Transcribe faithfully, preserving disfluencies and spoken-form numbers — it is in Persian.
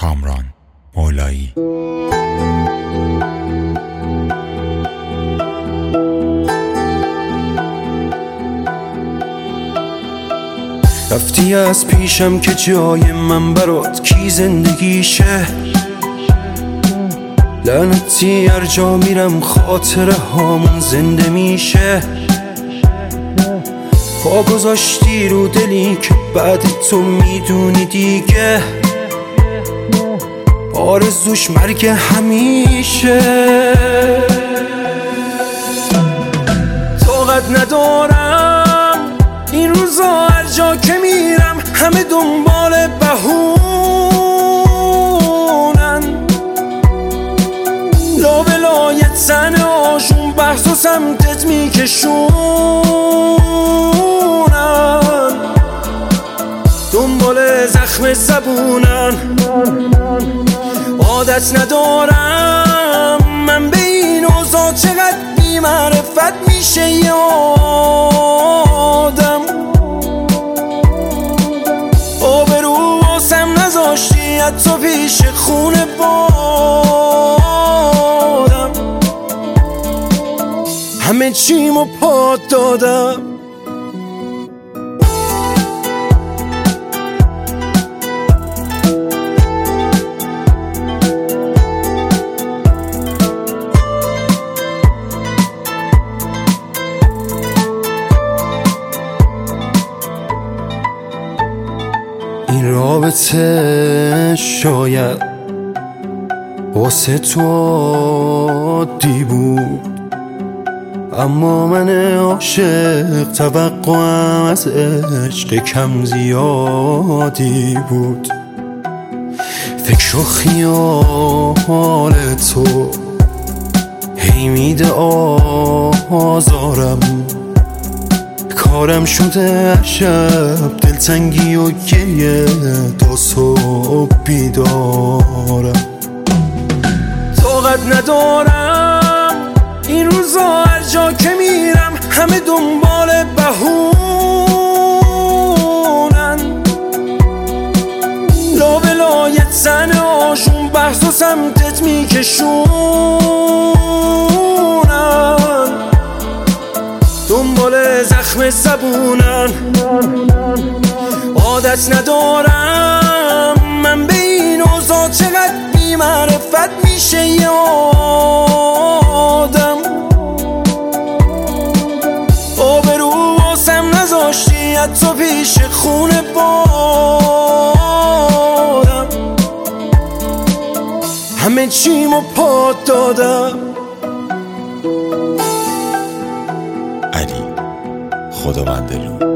کامران مولایی. رفتی از پیشم که جای من برات کی زندگیشه، لعنتی هر جا میرم خاطره هامون زنده میشه. پا گذاشتی رو دلی که بعد تو میدونی دیگه آرزوش مرگ همیشه. طاقت ندارم این روزا هر جا که میرم همه دنبال بهونن، لا بلای تن آشون بحث و سمتت میکشونن، دنبال زخم زبونن. عادت ندارم من به این اوضاع چقدر بی معرفت میشه یادم. آبرو واسم نذاشتی حتی پیش خونه بادم، همه چیمو پات دادم. این رابطه شاید واسه تو عادی بود، اما من عاشق توقعم از عشق کم زیادی بود. فکر و خیال تو هی میده آزارم، کارم شده شب دلتنگی و گریه تا صبح بیدارم. طاقت ندارم این روزا هر جا که میرم همه دنبال بهونن، لا بلای تن آشون بحث و سمتت میکشونن، دنبال زخم زبونن. عادت ندارم من به این اوضاع چقدر بی معرفت میشه یادم. آبرو واسم نذاشتی حتی پیش خونه بادم، همه چیمو پات دادم. علی خداوندلو.